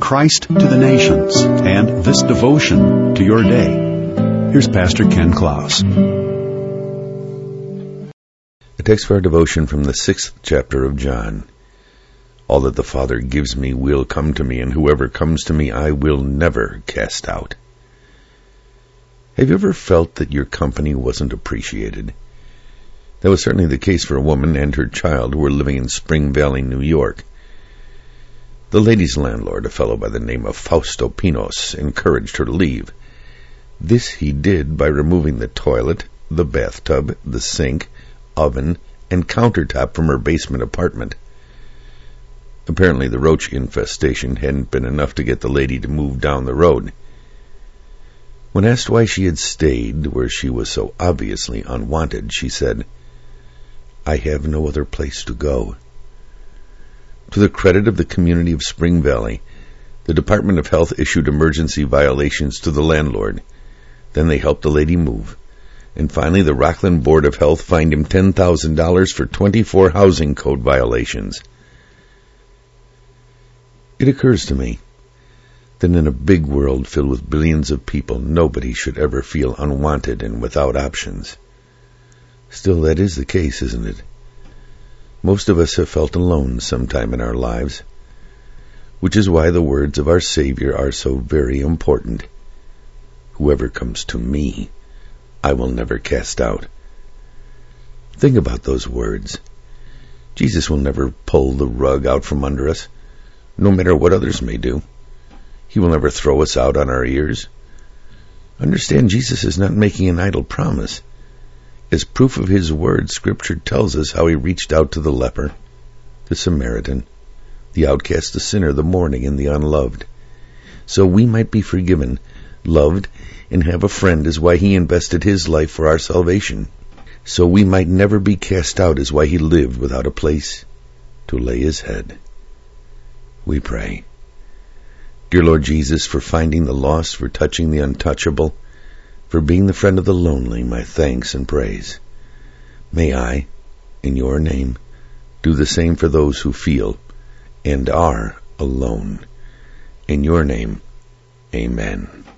Christ to the nations and this devotion to your day. Here's Pastor Ken Klaus. A text for our devotion from the 6th chapter of John. All that the Father gives me will come to me, and whoever comes to me I will never cast out. Have you ever felt that your company wasn't appreciated? That was certainly the case for a woman and her child who were living in Spring Valley, New York. The lady's landlord, a fellow by the name of Fausto Pinos, encouraged her to leave. This he did by removing the toilet, the bathtub, the sink, oven, and countertop from her basement apartment. Apparently the roach infestation hadn't been enough to get the lady to move down the road. When asked why she had stayed where she was so obviously unwanted, she said, "I have no other place to go." To the credit of the community of Spring Valley, the Department of Health issued emergency violations to the landlord. Then they helped the lady move. And finally, the Rockland Board of Health fined him $10,000 for 24 housing code violations. It occurs to me that in a big world filled with billions of people, nobody should ever feel unwanted and without options. Still, that is the case, isn't it? Most of us have felt alone sometime in our lives, which is why the words of our Savior are so very important. Whoever comes to me, I will never cast out. Think about those words. Jesus will never pull the rug out from under us, no matter what others may do. He will never throw us out on our ears. Understand, Jesus is not making an idle promise. As proof of his word, Scripture tells us how he reached out to the leper, the Samaritan, the outcast, the sinner, the mourning, and the unloved. So we might be forgiven, loved, and have a friend is why he invested his life for our salvation. So we might never be cast out is why he lived without a place to lay his head. We pray. Dear Lord Jesus, for finding the lost, for touching the untouchable, for being the friend of the lonely, my thanks and praise. May I, in your name, do the same for those who feel and are alone. In your name, amen.